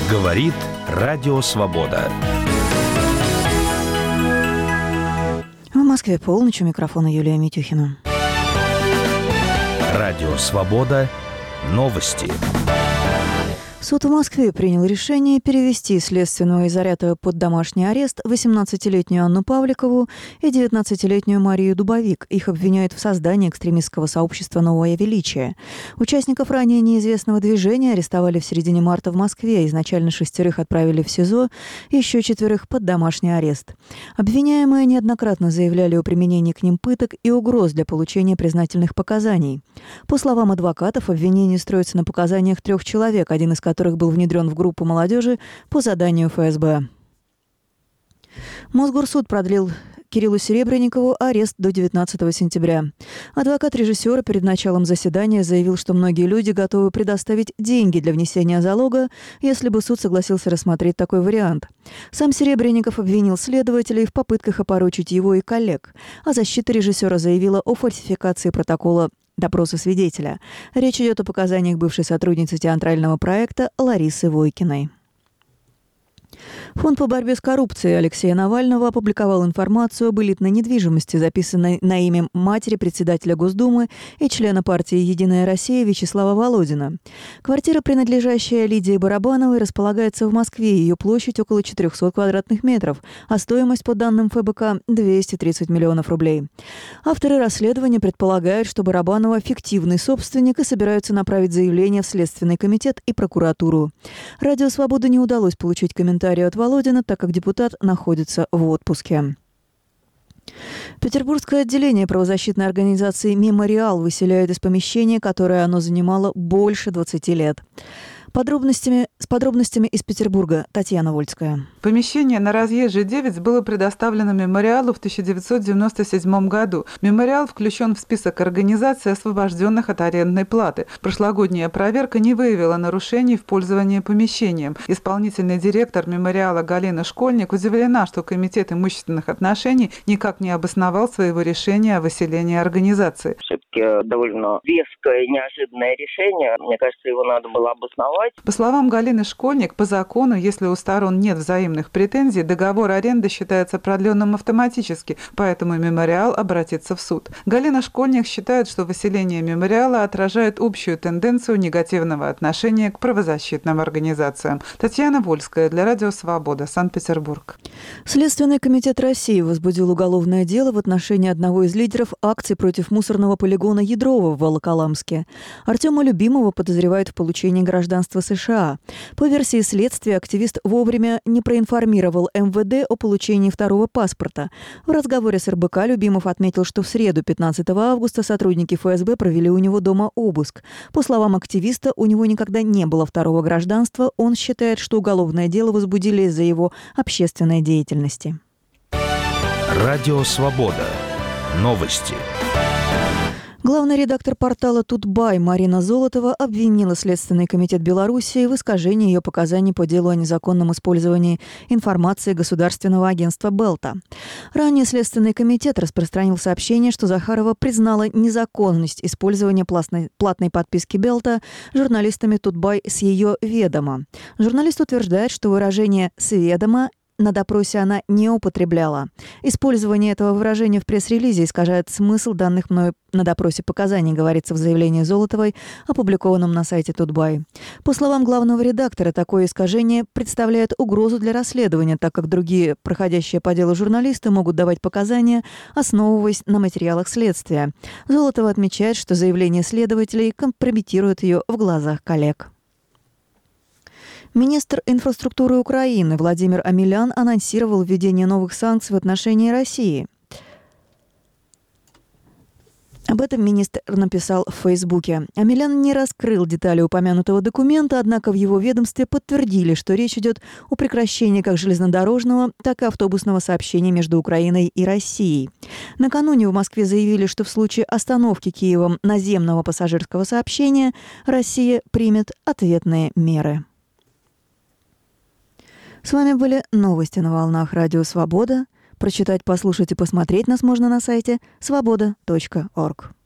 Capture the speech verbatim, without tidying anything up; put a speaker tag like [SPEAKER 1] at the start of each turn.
[SPEAKER 1] Говорит Радио Свобода.
[SPEAKER 2] В Москве полночь, у микрофона Юлия Митюхина.
[SPEAKER 1] Радио Свобода. Новости.
[SPEAKER 2] Суд в Москве принял решение перевести следственного изолятора под домашний арест восемнадцатилетнюю Анну Павликову и девятнадцатилетнюю Марию Дубовик. Их обвиняют в создании экстремистского сообщества «Новое величие». Участников ранее неизвестного движения арестовали в середине марта в Москве. Изначально шестерых отправили в СИЗО, еще четверых под домашний арест. Обвиняемые неоднократно заявляли о применении к ним пыток и угроз для получения признательных показаний. По словам адвокатов, обвинение строится на показаниях трех человек, один из которых был внедрен в группу молодежи по заданию эф эс бэ. Мосгорсуд продлил Кириллу Серебренникову арест до девятнадцатого сентября. Адвокат режиссера перед началом заседания заявил, что многие люди готовы предоставить деньги для внесения залога, если бы суд согласился рассмотреть такой вариант. Сам Серебренников обвинил следователей в попытках опорочить его и коллег, а защита режиссера заявила о фальсификации протокола допроса свидетеля. Речь идет о показаниях бывшей сотрудницы театрального проекта Ларисы Войкиной. Фонд по борьбе с коррупцией Алексея Навального опубликовал информацию об элитной недвижимости, записанной на имя матери председателя Госдумы и члена партии «Единая Россия» Вячеслава Володина. Квартира, принадлежащая Лидии Барабановой, располагается в Москве. Ее площадь около четырехсот квадратных метров, а стоимость, по данным эф бэ ка, двести тридцать миллионов рублей. Авторы расследования предполагают, что Барабанова – фиктивный собственник и собираются направить заявление в Следственный комитет и прокуратуру. Радио «Свобода» не удалось получить комментарий от Володина, так как депутат находится в отпуске. Петербургское отделение правозащитной организации «Мемориал» выселяют из помещения, которое оно занимало больше двадцати лет. Подробностями, с подробностями из Петербурга Татьяна Вольская.
[SPEAKER 3] Помещение на Разъезжей девять было предоставлено «Мемориалу» в тысяча девятьсот девяносто седьмом году. «Мемориал» включен в список организаций, освобожденных от арендной платы. Прошлогодняя проверка не выявила нарушений в пользовании помещением. Исполнительный директор «Мемориала» Галина Школьник удивлена, что Комитет имущественных отношений никак не обосновал своего решения о выселении организации.
[SPEAKER 4] Все-таки довольно веское и неожиданное решение. Мне кажется, его надо было обосновать.
[SPEAKER 3] По словам Галины Школьник, по закону, если у сторон нет взаимных претензий, договор аренды считается продленным автоматически, поэтому «Мемориал» обратится в суд. Галина Школьник считает, что выселение «Мемориала» отражает общую тенденцию негативного отношения к правозащитным организациям. Татьяна Вольская для Радио Свобода, Санкт-Петербург.
[SPEAKER 2] Следственный комитет России возбудил уголовное дело в отношении одного из лидеров акций против мусорного полигона Ядрова в Волоколамске. Артема Любимова подозревают в получении гражданства США. По версии следствия, активист вовремя не проинформировал эм вэ дэ о получении второго паспорта. В разговоре с эр бэ ка Любимов отметил, что в среду пятнадцатого августа сотрудники эф эс бэ провели у него дома обыск. По словам активиста, у него никогда не было второго гражданства. Он считает, что уголовное дело возбудили из-за его общественной деятельности.
[SPEAKER 1] Радио Свобода. Новости.
[SPEAKER 2] Главный редактор портала «Тутбай» Марина Золотова обвинила Следственный комитет Белоруссии в искажении ее показаний по делу о незаконном использовании информации Государственного агентства «Белта». Ранее Следственный комитет распространил сообщение, что Захарова признала незаконность использования платной, платной подписки «Белта» журналистами «Тутбай» с ее ведома. Журналист утверждает, что выражение «с ведома» на допросе она не употребляла. Использование этого выражения в пресс-релизе искажает смысл данных мною на допросе показаний, говорится в заявлении Золотовой, опубликованном на сайте Тутбай. По словам главного редактора, такое искажение представляет угрозу для расследования, так как другие проходящие по делу журналисты могут давать показания, основываясь на материалах следствия. Золотова отмечает, что заявление следователей компрометирует ее в глазах коллег. Министр инфраструктуры Украины Владимир Омелян анонсировал введение новых санкций в отношении России. Об этом министр написал в Фейсбуке. Омелян не раскрыл детали упомянутого документа, однако в его ведомстве подтвердили, что речь идет о прекращении как железнодорожного, так и автобусного сообщения между Украиной и Россией. Накануне в Москве заявили, что в случае остановки Киевом наземного пассажирского сообщения Россия примет ответные меры. С вами были новости на волнах Радио Свобода. Прочитать, послушать и посмотреть нас можно на сайте свобода точка орг.